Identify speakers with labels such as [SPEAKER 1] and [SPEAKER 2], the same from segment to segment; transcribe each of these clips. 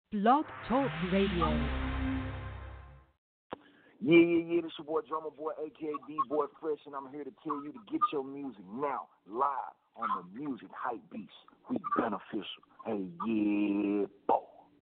[SPEAKER 1] Blog Talk Radio.
[SPEAKER 2] Yeah. This your boy, Drummer Boy, a.k.a. D-Boy Fresh, and I'm here to tell you to get your music now, live on the Music Hype Beats. We beneficial. Hey, yeah, boy.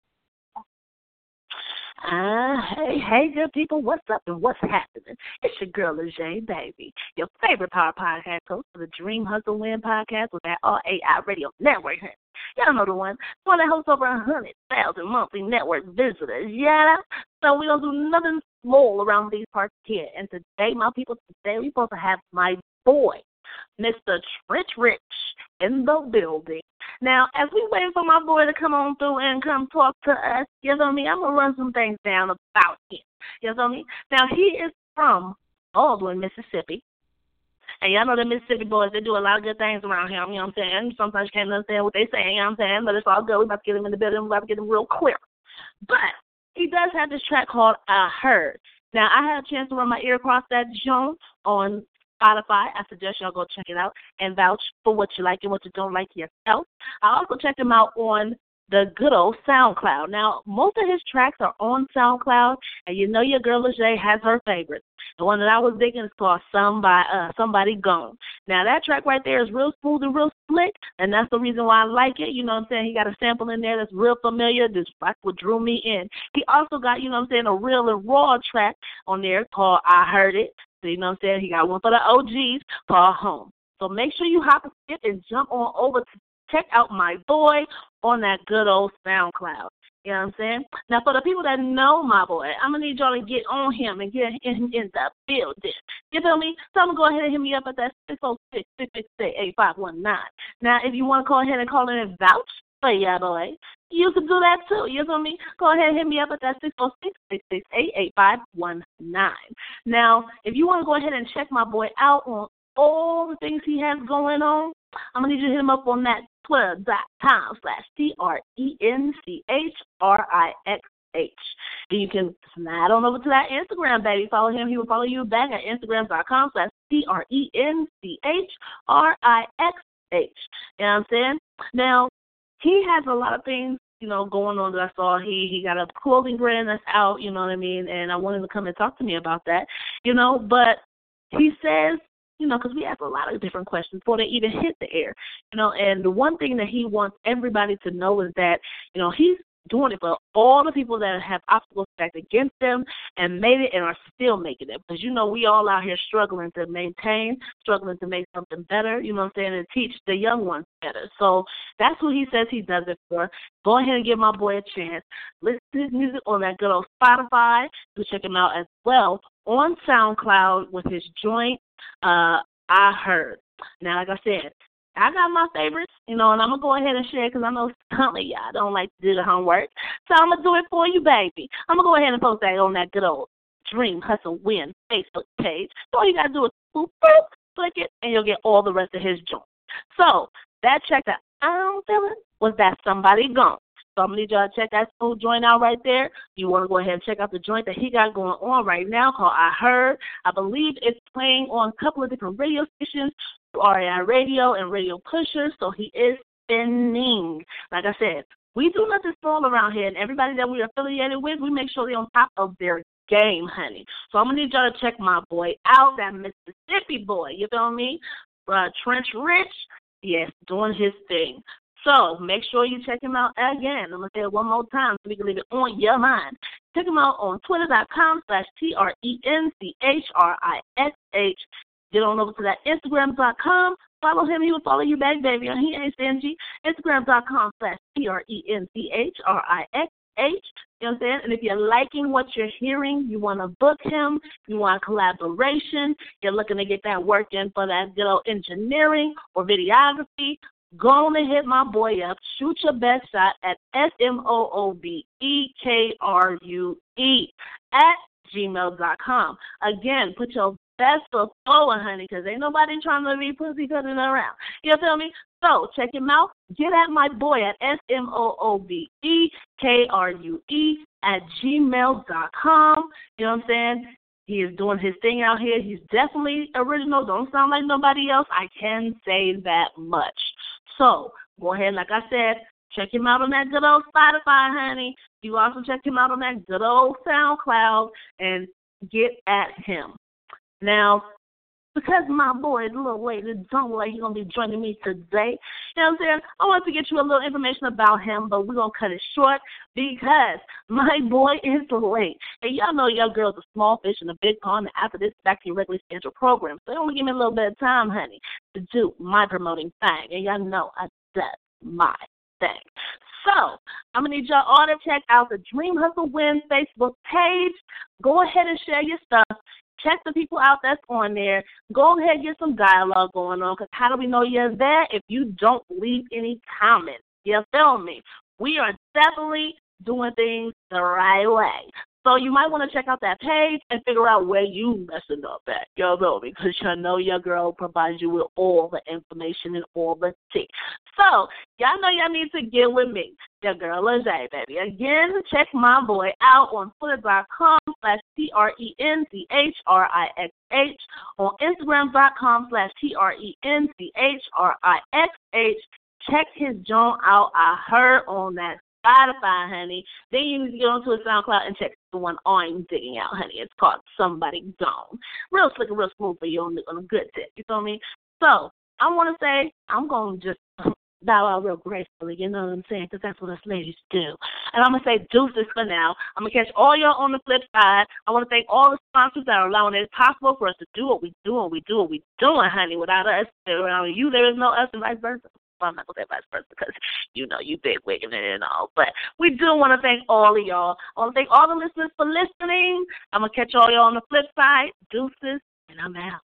[SPEAKER 3] Hey, good people, what's up and what's happening? It's your girl, LeJay, baby, your favorite power podcast host for the Dream Hustle Win podcast with that RAI Radio Network. Y'all know the one that hosts over 100,000 monthly network visitors, yeah? So we don't do nothing small around these parts here. And today, my people, we're supposed to have my boy, Mr. Trench Rich, in the building. Now, as we wait for my boy to come on through and come talk to us, you know me, I'm going to run some things down about him. You know me? Now, he is from Baldwin, Mississippi. And y'all know the Mississippi boys, they do a lot of good things around here, you know what I'm saying? Sometimes you can't understand what they say, you know what I'm saying? But it's all good. We're about to get him in the building. We're about to get him real clear. But he does have this track called I Heard. Now, I had a chance to run my ear across that joint on Spotify. I suggest y'all go check it out and vouch for what you like and what you don't like yourself. I also checked him out on the good old SoundCloud. Now, most of his tracks are on SoundCloud, and you know your girl LeJay has her favorites. The one that I was digging is called Somebody Gone. Now, that track right there is real smooth and real slick, and that's the reason why I like it. You know what I'm saying? He got a sample in there that's real familiar. That's what drew me in. He also got, you know what I'm saying, a real and raw track on there called I Heard It. So, you know what I'm saying? He got one for the OGs called Home. So make sure you hop and skip and jump on over to check out my boy on that good old SoundCloud. You know what I'm saying? Now, for the people that know my boy, I'm going to need y'all to get on him and get in the building. You feel me? So I'm going to go ahead and hit me up at that 606-668-8519. Now, if you want to go ahead and call in and vouch for your boy, you can do that too. You feel me? Go ahead and hit me up at that 606-668-8519. Now, if you want to go ahead and check my boy out on all the things he has going on, I'm going to need you to hit him up on that Twitter.com/TRENCHRIXH. And you can slide on over to that Instagram, baby. Follow him. He will follow you back at Instagram.com/TRENCHRIXH. You know what I'm saying? Now, he has a lot of things, you know, going on that I saw. He got a clothing brand that's out, you know what I mean? And I wanted him to come and talk to me about that, you know. But he says, you know, because we ask a lot of different questions before they even hit the air, you know, and the one thing that he wants everybody to know is that, you know, he's doing it for all the people that have obstacles stacked against them and made it and are still making it. Because, you know, we all out here struggling to maintain, struggling to make something better, you know what I'm saying, and teach the young ones better. So that's who he says he does it for. Go ahead and give my boy a chance. Listen to his music on that good old Spotify. You check him out as well on SoundCloud with his joint, I Heard. Now, like I said, I got my favorites, you know, and I'm going to go ahead and share because I know some of y'all don't like to do the homework. So I'm going to do it for you, baby. I'm going to go ahead and post that on that good old Dream Hustle Win Facebook page. So all you got to do is boop, boop, click it, and you'll get all the rest of his joint. So that track that I'm feeling was that Somebody Gone. So I'm going to need y'all to check that smooth joint out right there. You want to go ahead and check out the joint that he got going on right now called I Heard. I believe it's playing on a couple of different radio stations, RAI Radio and Radio Pushers, so he is spinning. Like I said, we do nothing small around here, and everybody that we're affiliated with, we make sure they're on top of their game, honey. So I'm going to need y'all to check my boy out, that Mississippi boy, you feel me? Trench Rich, yes, doing his thing. So make sure you check him out again. I'm going to say it one more time so we can leave it on your mind. Check him out on Twitter.com/TRENCHRIXH. Get on over to that Instagram.com. Follow him. He will follow you back, baby. And he ain't stingy. Instagram.com/TRENCHRIXH. You know what I'm saying? And if you're liking what you're hearing, you want to book him, you want collaboration, you're looking to get that work in for that good old engineering or videography, go on and hit my boy up. Shoot your best shot at SMOOBEKRUE@gmail.com. Again, put your best foot forward, honey, because ain't nobody trying to be pussyfooting around. You feel me? So check him out. Get at my boy at SMOOBEKRUE@gmail.com. You know what I'm saying? He is doing his thing out here. He's definitely original. Don't sound like nobody else. I can say that much. So go ahead, like I said, Check him out on that good old Spotify, honey. You also check him out on that good old SoundCloud and get at him. Now, because my boy is a little late, it don't look like he's going to be joining me today. You know what I'm saying? I want to get you a little information about him, but we're going to cut it short because my boy is late. And y'all know your girl's a small fish in a big pond, and after this, back to your regularly scheduled program. So only give me a little bit of time, honey, to do my promoting thing. And y'all know that's my thing. So I'm going to need y'all all to check out the Dream Hustle Win Facebook page. Go ahead and share your stuff. Check the people out that's on there. Go ahead and get some dialogue going on, because how do we know you're there if you don't leave any comments? You feel me? We are definitely doing things the right way. So you might want to check out that page and figure out where you messing up at, you know, because you know your girl provides you with all the information and all the tea. So y'all know y'all need to get with me, your girl Lejay, baby. Again, check my boy out on Twitter.com/TRENCHRIXH, on Instagram.com/TRENCHRIXH. Check his joint out. I heard on that Spotify, honey. Then you need to get onto a SoundCloud and check the one I'm digging out, honey. It's called Somebody Gone. Real slick and real smooth for you on a good tip. You feel me? So I want to say I'm going to just bow out real gracefully, you know what I'm saying, because that's what us ladies do. And I'm going to say deuces for now. I'm going to catch all y'all on the flip side. I want to thank all the sponsors that are allowing it possible for us to do what we do and we do what we doing, honey. Without us, without you, there is no us and vice versa. Well, I'm not going to say vice versa because, you know, you big wigging it and all. But we do want to thank all of y'all. I want to thank all the listeners for listening. I'm going to catch all y'all on the flip side. Deuces, and I'm out.